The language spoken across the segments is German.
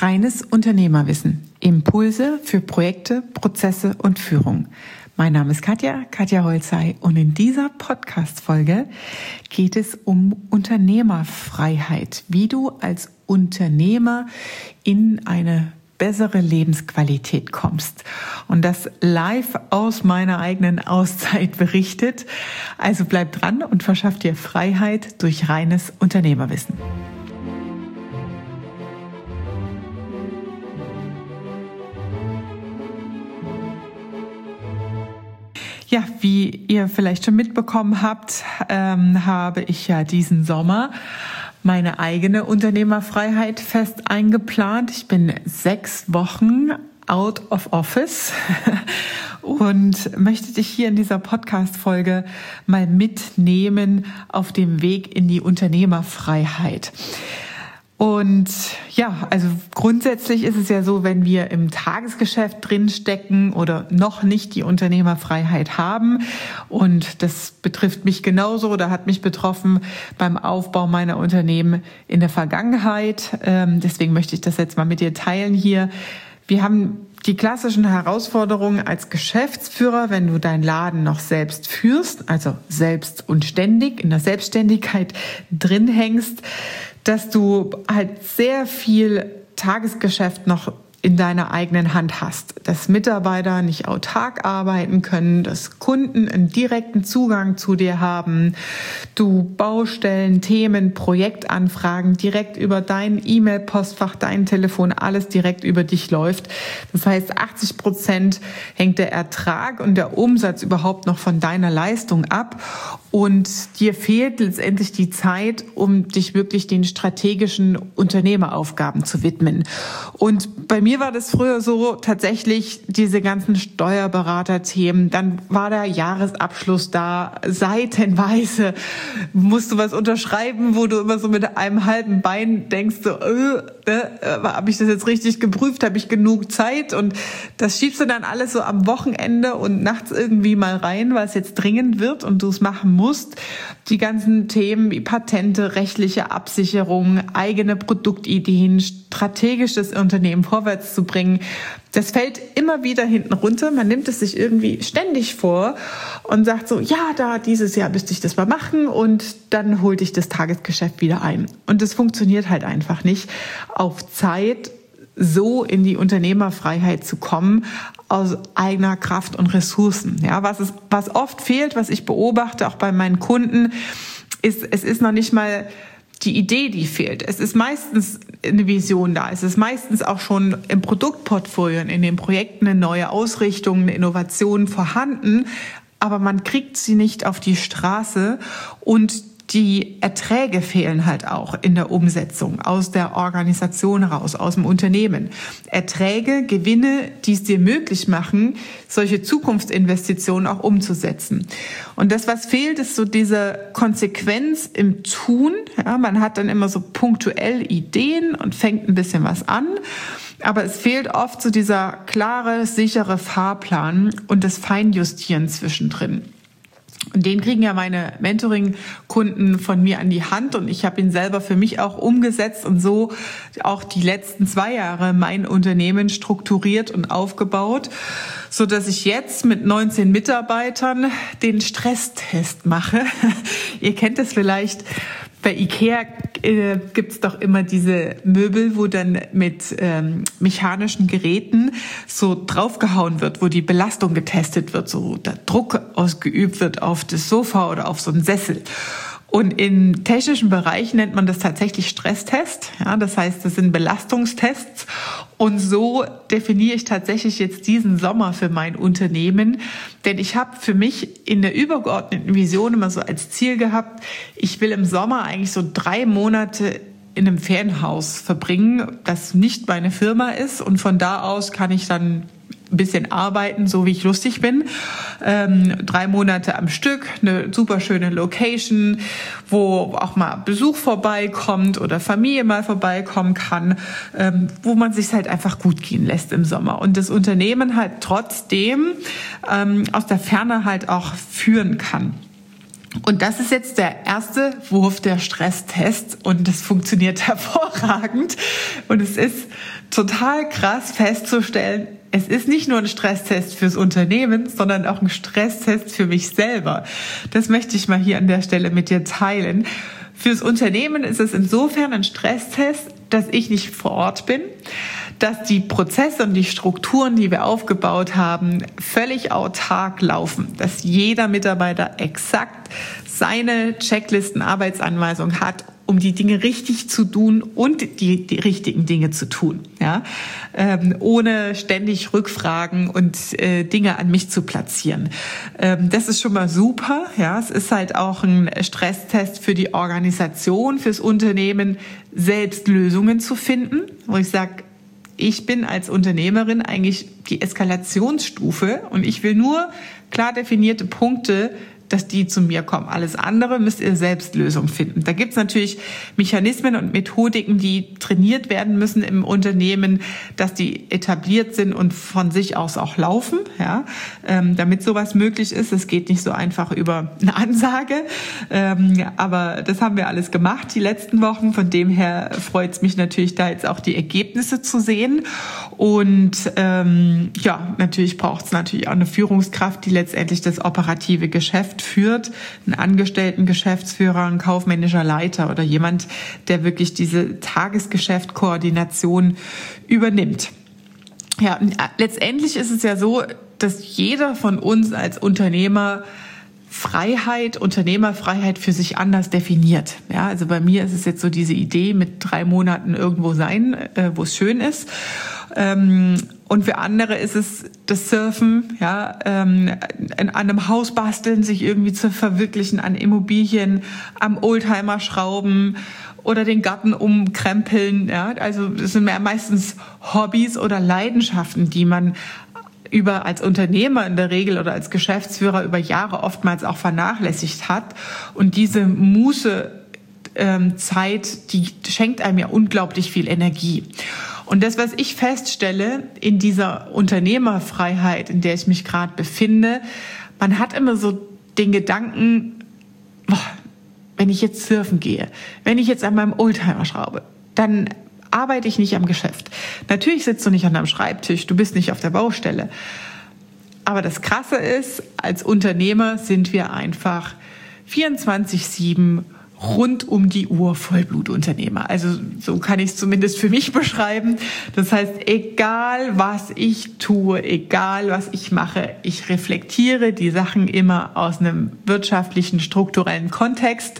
Reines Unternehmerwissen. Impulse für Projekte, Prozesse und Führung. Mein Name ist Katja Holzei und in dieser Podcast-Folge geht es um Unternehmerfreiheit, wie du als Unternehmer in eine bessere Lebensqualität kommst. Und das live aus meiner eigenen Auszeit berichtet. Also bleib dran und verschaff dir Freiheit durch reines Unternehmerwissen. Ja, wie ihr vielleicht schon mitbekommen habt, habe ich ja diesen Sommer meine eigene Unternehmerfreiheit fest eingeplant. Ich bin 6 Wochen out of office und möchte dich hier in dieser Podcast-Folge mal mitnehmen auf dem Weg in die Unternehmerfreiheit. Und ja, also grundsätzlich ist es ja so, wenn wir im Tagesgeschäft drinstecken oder noch nicht die Unternehmerfreiheit haben, und das betrifft mich genauso oder hat mich betroffen beim Aufbau meiner Unternehmen in der Vergangenheit. Deswegen möchte ich das jetzt mal mit dir teilen hier. Wir haben die klassischen Herausforderungen als Geschäftsführer, wenn du deinen Laden noch selbst führst, also selbst und ständig in der Selbstständigkeit drin hängst, dass du halt sehr viel Tagesgeschäft noch in deiner eigenen Hand hast, dass Mitarbeiter nicht autark arbeiten können, dass Kunden einen direkten Zugang zu dir haben, du Baustellen, Themen, Projektanfragen direkt über dein E-Mail-Postfach, dein Telefon, alles direkt über dich läuft. Das heißt, 80% hängt der Ertrag und der Umsatz überhaupt noch von deiner Leistung ab und dir fehlt letztendlich die Zeit, um dich wirklich den strategischen Unternehmeraufgaben zu widmen. Und bei mir war das früher so, tatsächlich diese ganzen Steuerberater-Themen, dann war der Jahresabschluss da, seitenweise musst du was unterschreiben, wo du immer so mit einem halben Bein denkst, so, habe ich das jetzt richtig geprüft, habe ich genug Zeit? Und das schiebst du dann alles so am Wochenende und nachts irgendwie mal rein, weil es jetzt dringend wird und du es machen musst. Die ganzen Themen wie Patente, rechtliche Absicherung, eigene Produktideen, strategisch das Unternehmen vorwärts zu bringen, das fällt immer wieder hinten runter. Man nimmt es sich irgendwie ständig vor und sagt so, ja, da dieses Jahr müsste ich das mal machen und dann holt dich das Tagesgeschäft wieder ein. Und das funktioniert halt einfach nicht, auf Zeit so in die Unternehmerfreiheit zu kommen, aus eigener Kraft und Ressourcen. Ja, was oft fehlt, was ich beobachte, auch bei meinen Kunden, es ist noch nicht mal die Idee, die fehlt. Es ist meistens eine Vision da. Es ist meistens auch schon im Produktportfolio, in den Projekten eine neue Ausrichtung, eine Innovation vorhanden, aber man kriegt sie nicht auf die Straße und die Erträge fehlen halt auch in der Umsetzung aus der Organisation heraus, aus dem Unternehmen. Erträge, Gewinne, die es dir möglich machen, solche Zukunftsinvestitionen auch umzusetzen. Und das, was fehlt, ist so diese Konsequenz im Tun. Ja, man hat dann immer so punktuell Ideen und fängt ein bisschen was an. Aber es fehlt oft so dieser klare, sichere Fahrplan und das Feinjustieren zwischendrin. Und den kriegen ja meine Mentoring-Kunden von mir an die Hand und ich habe ihn selber für mich auch umgesetzt und so auch die letzten 2 Jahre mein Unternehmen strukturiert und aufgebaut, so dass ich jetzt mit 19 Mitarbeitern den Stresstest mache. Ihr kennt es vielleicht. Bei IKEA gibt's doch immer diese Möbel, wo dann mit mechanischen Geräten so draufgehauen wird, wo die Belastung getestet wird, so der Druck ausgeübt wird auf das Sofa oder auf so einen Sessel. Und im technischen Bereich nennt man das tatsächlich Stresstest. Ja, das heißt, das sind Belastungstests. Und so definiere ich tatsächlich jetzt diesen Sommer für mein Unternehmen. Denn ich habe für mich in der übergeordneten Vision immer so als Ziel gehabt, ich will im Sommer eigentlich so 3 Monate in einem Ferienhaus verbringen, das nicht meine Firma ist. Und von da aus kann ich dann ein bisschen arbeiten, so wie ich lustig bin. 3 Monate am Stück, eine super schöne Location, wo auch mal Besuch vorbeikommt oder Familie mal vorbeikommen kann, wo man sich halt einfach gut gehen lässt im Sommer. Und das Unternehmen halt trotzdem aus der Ferne halt auch führen kann. Und das ist jetzt der erste Wurf der Stresstest und das funktioniert hervorragend. Und es ist total krass festzustellen, es ist nicht nur ein Stresstest fürs Unternehmen, sondern auch ein Stresstest für mich selber. Das möchte ich mal hier an der Stelle mit dir teilen. Fürs Unternehmen ist es insofern ein Stresstest, dass ich nicht vor Ort bin, dass die Prozesse und die Strukturen, die wir aufgebaut haben, völlig autark laufen, dass jeder Mitarbeiter exakt seine Checklisten, Arbeitsanweisungen hat, um die Dinge richtig zu tun und die richtigen Dinge zu tun, ja, ohne ständig Rückfragen und Dinge an mich zu platzieren. Das ist schon mal super, ja. Es ist halt auch ein Stresstest für die Organisation, fürs Unternehmen, selbst Lösungen zu finden, wo ich sage, ich bin als Unternehmerin eigentlich die Eskalationsstufe und ich will nur klar definierte Punkte, dass die zu mir kommen. Alles andere müsst ihr selbst Lösungen finden. Da gibt's natürlich Mechanismen und Methodiken, die trainiert werden müssen im Unternehmen, dass die etabliert sind und von sich aus auch laufen, ja, damit sowas möglich ist. Es geht nicht so einfach über eine Ansage, aber das haben wir alles gemacht die letzten Wochen. Von dem her freut es mich natürlich, da jetzt auch die Ergebnisse zu sehen. Und ja, natürlich braucht es natürlich auch eine Führungskraft, die letztendlich das operative Geschäft führt, einen angestellten Geschäftsführer, ein kaufmännischer Leiter oder jemand, der wirklich diese Tagesgeschäftkoordination übernimmt. Ja, letztendlich ist es ja so, dass jeder von uns als Unternehmer Unternehmerfreiheit für sich anders definiert. Ja, also bei mir ist es jetzt so diese Idee mit 3 Monaten irgendwo sein, wo es schön ist. Und für andere ist es das Surfen, ja, an einem Haus basteln, sich irgendwie zu verwirklichen, an Immobilien, am Oldtimer schrauben oder den Garten umkrempeln. Ja, also das sind meistens Hobbys oder Leidenschaften, die man als Unternehmer in der Regel oder als Geschäftsführer über Jahre oftmals auch vernachlässigt hat. Und diese Muße-Zeit, die schenkt einem ja unglaublich viel Energie. Und das, was ich feststelle in dieser Unternehmerfreiheit, in der ich mich gerade befinde, man hat immer so den Gedanken, wenn ich jetzt surfen gehe, wenn ich jetzt an meinem Oldtimer schraube, dann arbeite ich nicht am Geschäft. Natürlich sitzt du nicht an deinem Schreibtisch, du bist nicht auf der Baustelle. Aber das Krasse ist, als Unternehmer sind wir einfach 24/7 rund um die Uhr Vollblutunternehmer. Also so kann ich es zumindest für mich beschreiben. Das heißt, egal was ich tue, egal was ich mache, ich reflektiere die Sachen immer aus einem wirtschaftlichen, strukturellen Kontext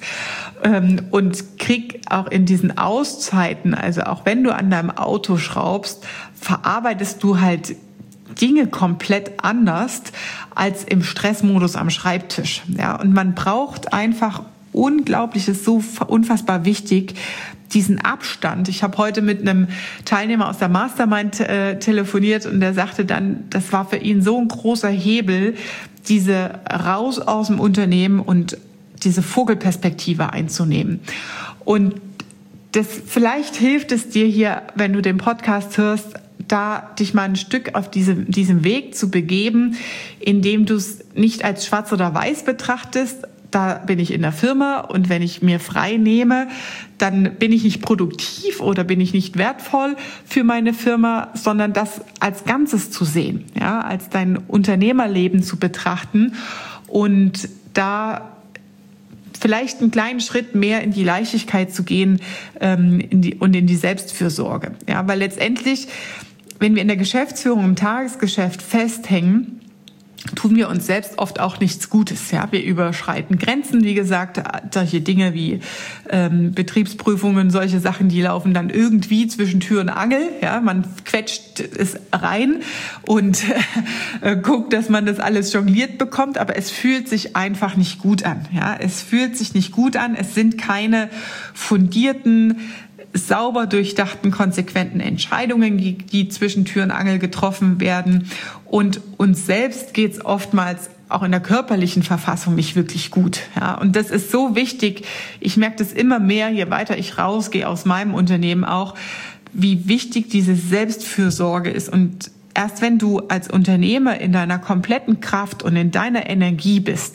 und krieg auch in diesen Auszeiten, also auch wenn du an deinem Auto schraubst, verarbeitest du halt Dinge komplett anders als im Stressmodus am Schreibtisch. Ja, und man braucht einfach unglaublich, ist so unfassbar wichtig, diesen Abstand. Ich habe heute mit einem Teilnehmer aus der Mastermind telefoniert und der sagte dann, das war für ihn so ein großer Hebel, diese raus aus dem Unternehmen und diese Vogelperspektive einzunehmen. Und das vielleicht hilft es dir hier, wenn du den Podcast hörst, da dich mal ein Stück auf diesem Weg zu begeben, indem du es nicht als schwarz oder weiß betrachtest. Da bin ich in der Firma und wenn ich mir frei nehme, dann bin ich nicht produktiv oder bin ich nicht wertvoll für meine Firma, sondern das als Ganzes zu sehen, ja, als dein Unternehmerleben zu betrachten und da vielleicht einen kleinen Schritt mehr in die Leichtigkeit zu gehen und in die Selbstfürsorge. Ja, weil letztendlich, wenn wir in der Geschäftsführung im Tagesgeschäft festhängen, tun wir uns selbst oft auch nichts Gutes. Ja, wir überschreiten Grenzen, wie gesagt, solche Dinge wie Betriebsprüfungen, solche Sachen, die laufen dann irgendwie zwischen Tür und Angel. Ja, man quetscht es rein und guckt, dass man das alles jongliert bekommt, aber es fühlt sich einfach nicht gut an. Ja, es fühlt sich nicht gut an. Es sind keine fundierten, sauber durchdachten, konsequenten Entscheidungen, die zwischen Tür und Angel getroffen werden. Und uns selbst geht's oftmals auch in der körperlichen Verfassung nicht wirklich gut. Ja, und das ist so wichtig. Ich merke das immer mehr, je weiter ich rausgehe aus meinem Unternehmen auch, wie wichtig diese Selbstfürsorge ist. Und erst wenn du als Unternehmer in deiner kompletten Kraft und in deiner Energie bist,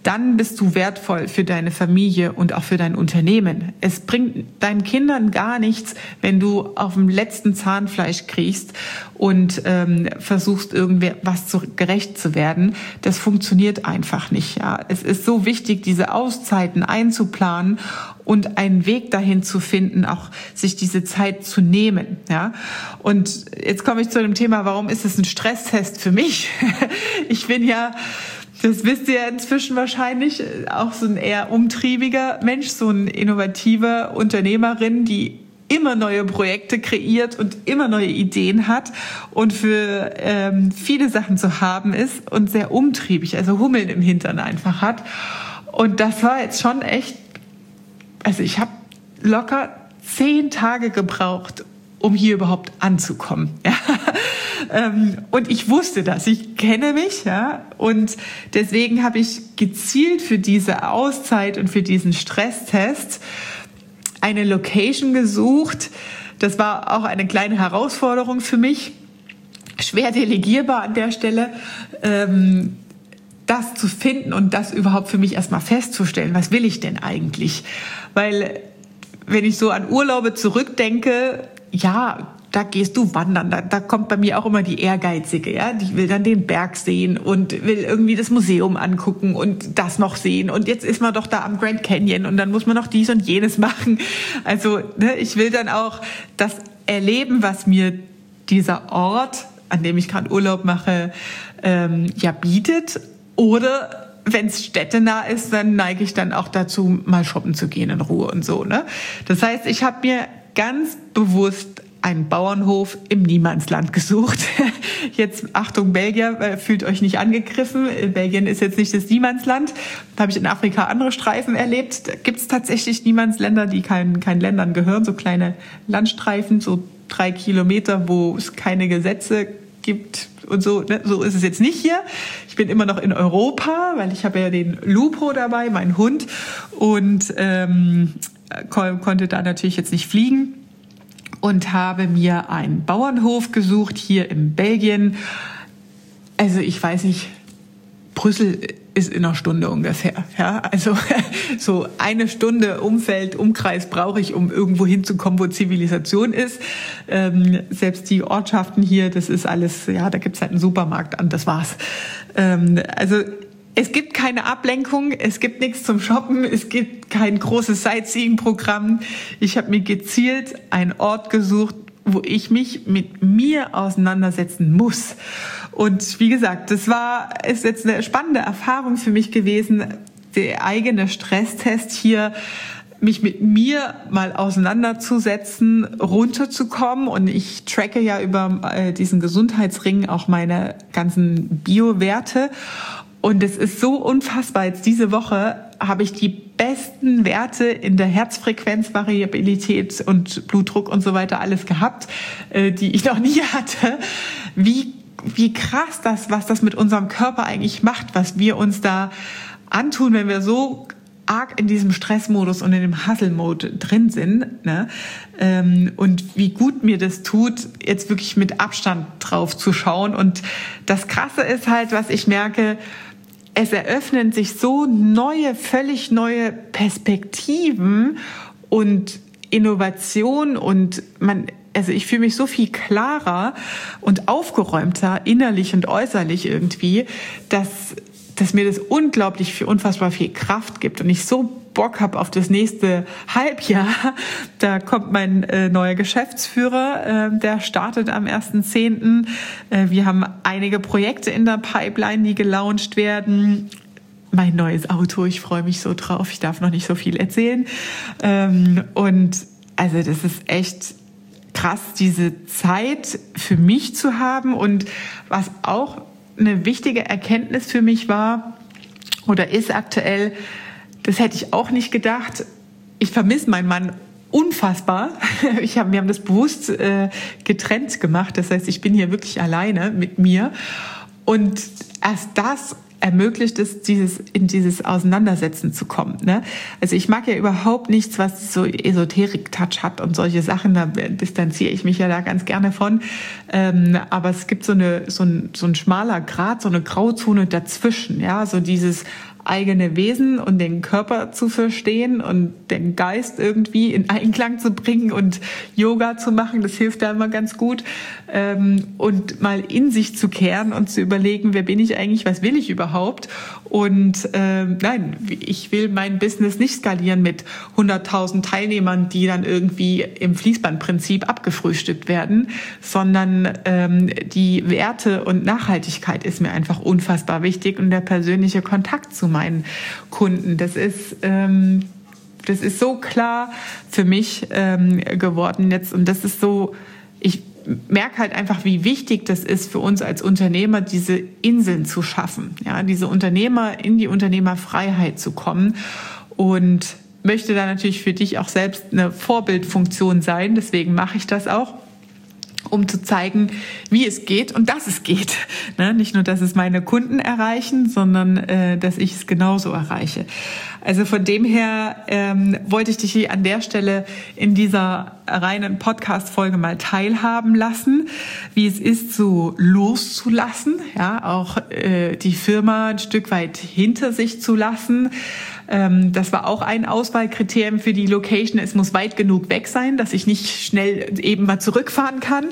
dann bist du wertvoll für deine Familie und auch für dein Unternehmen. Es bringt deinen Kindern gar nichts, wenn du auf dem letzten Zahnfleisch kriechst und versuchst, irgendwas gerecht zu werden. Das funktioniert einfach nicht. Ja. Es ist so wichtig, diese Auszeiten einzuplanen und einen Weg dahin zu finden, auch sich diese Zeit zu nehmen. Ja. Und jetzt komme ich zu dem Thema, warum ist es ein Stresstest für mich? Ich bin ja, das wisst ihr inzwischen wahrscheinlich, auch so ein eher umtriebiger Mensch, so ein innovativer Unternehmerin, die immer neue Projekte kreiert und immer neue Ideen hat und für viele Sachen zu haben ist und sehr umtriebig, also Hummeln im Hintern einfach hat. Und das war jetzt schon echt, also ich habe locker 10 Tage gebraucht, um hier überhaupt anzukommen. Ja. Und ich wusste das, ich kenne mich, ja, und deswegen habe ich gezielt für diese Auszeit und für diesen Stresstest eine Location gesucht. Das war auch eine kleine Herausforderung für mich, schwer delegierbar an der Stelle, das zu finden und das überhaupt für mich erstmal festzustellen. Was will ich denn eigentlich? Weil wenn ich so an Urlaube zurückdenke, ja, da gehst du wandern, da kommt bei mir auch immer die Ehrgeizige, ja, die will dann den Berg sehen und will irgendwie das Museum angucken und das noch sehen und jetzt ist man doch da am Grand Canyon und dann muss man noch dies und jenes machen. Also ne, ich will dann auch das erleben, was mir dieser Ort, an dem ich gerade Urlaub mache, ja bietet. Oder wenn es städtenah ist, dann neige ich dann auch dazu, mal shoppen zu gehen in Ruhe und so. Ne? Das heißt, ich habe mir ganz bewusst einen Bauernhof im Niemandsland gesucht. Jetzt, Achtung Belgier, fühlt euch nicht angegriffen. Belgien ist jetzt nicht das Niemandsland. Da habe ich in Afrika andere Streifen erlebt. Da gibt es tatsächlich Niemandsländer, die keinen Ländern gehören. So kleine Landstreifen, so 3 Kilometer, wo es keine Gesetze gibt und so. Ne? So ist es jetzt nicht hier. Ich bin immer noch in Europa, weil ich habe ja den Lupo dabei, meinen Hund, und konnte da natürlich jetzt nicht fliegen. Und habe mir einen Bauernhof gesucht hier in Belgien. Also ich weiß nicht, Brüssel ist in einer Stunde ungefähr. Ja, also so 1 Stunde Umkreis brauche ich, um irgendwo hinzukommen, wo Zivilisation ist. Selbst die Ortschaften hier, das ist alles, ja, da gibt's halt einen Supermarkt an, das war's. Also es gibt keine Ablenkung, es gibt nichts zum Shoppen, es gibt kein großes Sightseeing-Programm. Ich habe mir gezielt einen Ort gesucht, wo ich mich mit mir auseinandersetzen muss. Und wie gesagt, ist jetzt eine spannende Erfahrung für mich gewesen, der eigene Stresstest hier, mich mit mir mal auseinanderzusetzen, runterzukommen. Und ich tracke ja über diesen Gesundheitsring auch meine ganzen Bio-Werte. Und es ist so unfassbar. Jetzt diese Woche habe ich die besten Werte in der Herzfrequenzvariabilität und Blutdruck und so weiter alles gehabt, die ich noch nie hatte. Wie krass was das mit unserem Körper eigentlich macht, was wir uns da antun, wenn wir so arg in diesem Stressmodus und in dem Hustle-Mode drin sind, ne? Und wie gut mir das tut, jetzt wirklich mit Abstand drauf zu schauen. Und das Krasse ist halt, was ich merke, es eröffnen sich so völlig neue Perspektiven und Innovation und also ich fühle mich so viel klarer und aufgeräumter, innerlich und äußerlich irgendwie, dass mir das unfassbar viel Kraft gibt und ich so Bock habe auf das nächste Halbjahr. Da kommt mein neuer Geschäftsführer, der startet am 1.10. Wir haben einige Projekte in der Pipeline, die gelauncht werden. Mein neues Auto, ich freue mich so drauf. Ich darf noch nicht so viel erzählen. Und also das ist echt krass, diese Zeit für mich zu haben. Und was auch eine wichtige Erkenntnis für mich war oder ist aktuell, das hätte ich auch nicht gedacht. Ich vermisse meinen Mann unfassbar. Wir haben das bewusst getrennt gemacht. Das heißt, ich bin hier wirklich alleine mit mir. Und erst das ermöglicht es, in dieses Auseinandersetzen zu kommen. Ne? Also ich mag ja überhaupt nichts, was so Esoterik-Touch hat und solche Sachen. Da distanziere ich mich ja da ganz gerne von. Aber es gibt so ein schmaler Grat, so eine Grauzone dazwischen. Ja, so dieses eigene Wesen und den Körper zu verstehen und den Geist irgendwie in Einklang zu bringen und Yoga zu machen. Das hilft da immer ganz gut. Und mal in sich zu kehren und zu überlegen, wer bin ich eigentlich, was will ich überhaupt? Und nein, ich will mein Business nicht skalieren mit 100.000 Teilnehmern, die dann irgendwie im Fließbandprinzip abgefrühstückt werden, sondern die Werte und Nachhaltigkeit ist mir einfach unfassbar wichtig und der persönliche Kontakt zu meinen Kunden. Das ist so klar für mich geworden jetzt und das ist so, ich merke halt einfach, wie wichtig das ist für uns als Unternehmer, diese Inseln zu schaffen, ja, diese Unternehmer in die Unternehmerfreiheit zu kommen und möchte da natürlich für dich auch selbst eine Vorbildfunktion sein. Deswegen mache ich das auch, um zu zeigen, wie es geht und dass es geht. Nicht nur, dass es meine Kunden erreichen, sondern dass ich es genauso erreiche. Also von dem her wollte ich dich hier an der Stelle in dieser reinen Podcast-Folge mal teilhaben lassen, wie es ist, so loszulassen, ja, auch die Firma ein Stück weit hinter sich zu lassen. Das war auch ein Auswahlkriterium für die Location. Es muss weit genug weg sein, dass ich nicht schnell eben mal zurückfahren kann.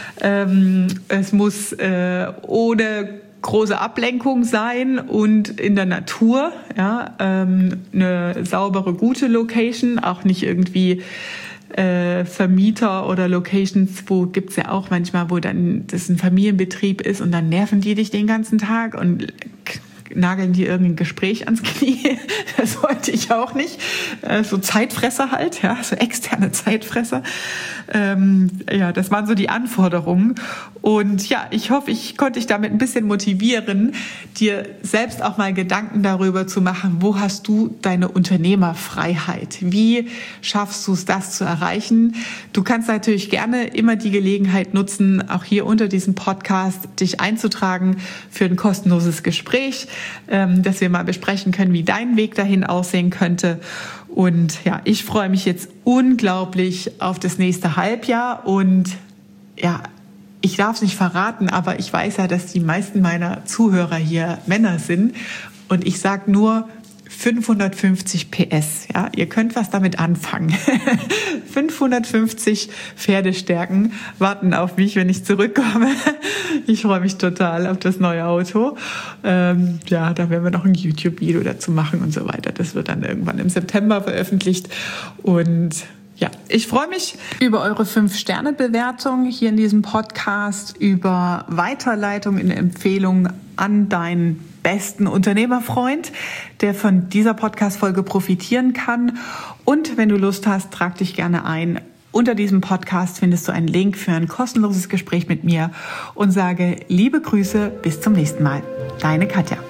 Es muss ohne große Ablenkung sein und in der Natur, ja, eine saubere, gute Location, auch nicht irgendwie Vermieter oder Locations, wo gibt's ja auch manchmal, wo dann das ein Familienbetrieb ist und dann nerven die dich den ganzen Tag und nageln die irgendein Gespräch ans Knie. Das wollte ich auch nicht. So Zeitfresser halt, ja, so externe Zeitfresser. Ja, das waren so die Anforderungen. Und ja, ich hoffe, ich konnte dich damit ein bisschen motivieren, dir selbst auch mal Gedanken darüber zu machen, wo hast du deine Unternehmerfreiheit? Wie schaffst du es, das zu erreichen? Du kannst natürlich gerne immer die Gelegenheit nutzen, auch hier unter diesem Podcast dich einzutragen für ein kostenloses Gespräch, dass wir mal besprechen können, wie dein Weg dahin aussehen könnte. Und ja, ich freue mich jetzt unglaublich auf das nächste Halbjahr und ja, ich darf es nicht verraten, aber ich weiß ja, dass die meisten meiner Zuhörer hier Männer sind und ich sage nur 550 PS, ja, ihr könnt was damit anfangen. 550 Pferdestärken warten auf mich, wenn ich zurückkomme. Ich freue mich total auf das neue Auto. Ja, da werden wir noch ein YouTube-Video dazu machen und so weiter. Das wird dann irgendwann im September veröffentlicht und ja, ich freue mich über eure 5-Sterne-Bewertung hier in diesem Podcast, über Weiterleitung in Empfehlungen an deinen besten Unternehmerfreund, der von dieser Podcast-Folge profitieren kann. Und wenn du Lust hast, trag dich gerne ein. Unter diesem Podcast findest du einen Link für ein kostenloses Gespräch mit mir und sage liebe Grüße, bis zum nächsten Mal. Deine Katja.